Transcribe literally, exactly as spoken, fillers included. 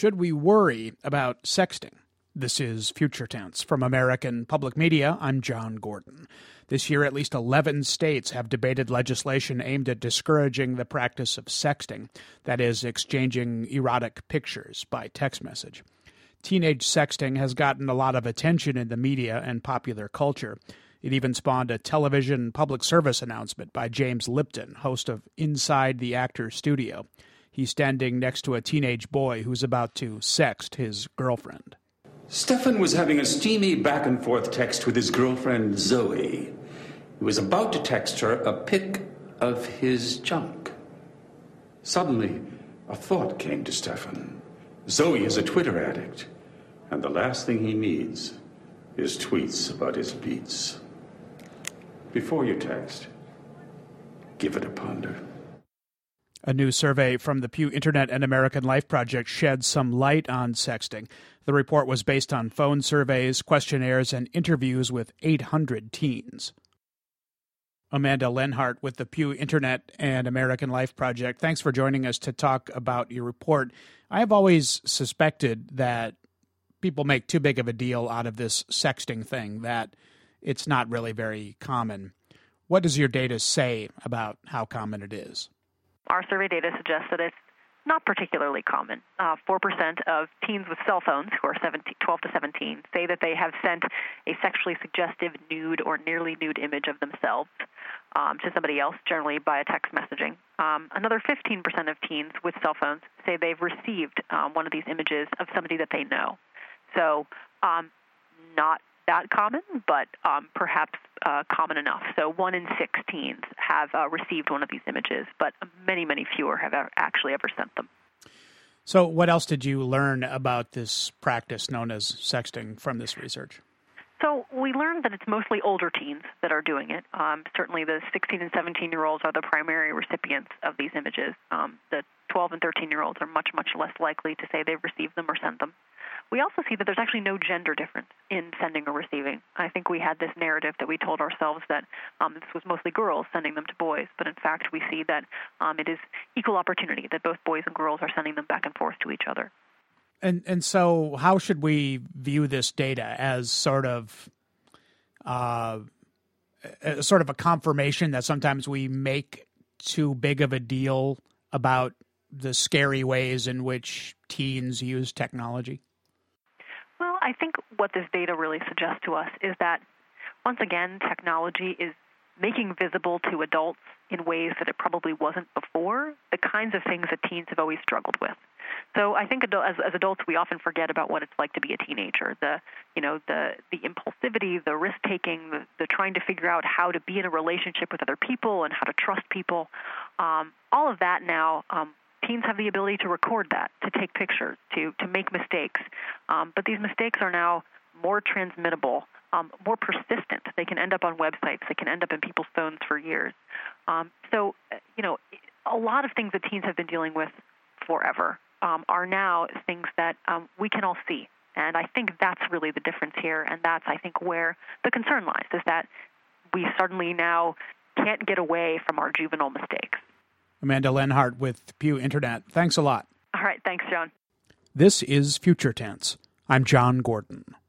Should we worry about sexting? This is Future Tense. From American Public Media, I'm John Gordon. This year, at least eleven states have debated legislation aimed at discouraging the practice of sexting, that is, exchanging erotic pictures by text message. Teenage sexting has gotten a lot of attention in the media and popular culture. It even spawned a television public service announcement by James Lipton, host of Inside the Actor's Studio. He's standing next to a teenage boy who's about to sext his girlfriend. Stefan was having a steamy back-and-forth text with his girlfriend, Zoe. He was about to text her a pic of his junk. Suddenly, a thought came to Stefan. Zoe is a Twitter addict, and the last thing he needs is tweets about his beats. Before you text, give it a ponder. A new survey from the Pew Internet and American Life Project sheds some light on sexting. The report was based on phone surveys, questionnaires, and interviews with eight hundred teens. Amanda Lenhart with the Pew Internet and American Life Project. Thanks for joining us to talk about your report. I have always suspected that people make too big of a deal out of this sexting thing, that it's not really very common. What does your data say about how common it is? Our survey data suggests that it's not particularly common. Uh, four percent of teens with cell phones who are seventeen, twelve to seventeen say that they have sent a sexually suggestive nude or nearly nude image of themselves um, to somebody else, generally via text messaging. Um, another fifteen percent of teens with cell phones say they've received um, one of these images of somebody that they know. So um, not that common, but um, perhaps uh, common enough. So one in six teens have uh, received one of these images, but many, many fewer have ever, actually ever sent them. So what else did you learn about this practice known as sexting from this research? So we learned that it's mostly older teens that are doing it. Um, certainly the sixteen and seventeen-year-olds are the primary recipients of these images. Um, the twelve and thirteen-year-olds are much, much less likely to say they've received them or sent them. We also see that there's actually no gender difference in sending or receiving. I think we had this narrative that we told ourselves that um, this was mostly girls sending them to boys, but in fact we see that um, it is equal opportunity, that both boys and girls are sending them back and forth to each other. And and so how should we view this data? As sort of uh, a, sort of a confirmation that sometimes we make too big of a deal about the scary ways in which teens use technology? Well, I think what this data really suggests to us is that, once again, technology is making visible to adults in ways that it probably wasn't before, the kinds of things that teens have always struggled with. So I think as, as adults, we often forget about what it's like to be a teenager, the, you know, the, the impulsivity, the risk-taking, the, the trying to figure out how to be in a relationship with other people and how to trust people. Um, all of that now, um, teens have the ability to record that, to take pictures, to, to make mistakes. Um, but these mistakes are now more transmittable, um, more persistent. They can end up on websites. They can end up in people's phones for years. Um, so, you know, a lot of things that teens have been dealing with forever um, are now things that um, we can all see. And I think that's really the difference here. And that's, I think, where the concern lies, is that we suddenly now can't get away from our juvenile mistakes. Amanda Lenhart with Pew Internet. Thanks a lot. All right. Thanks, John. This is Future Tense. I'm John Gordon.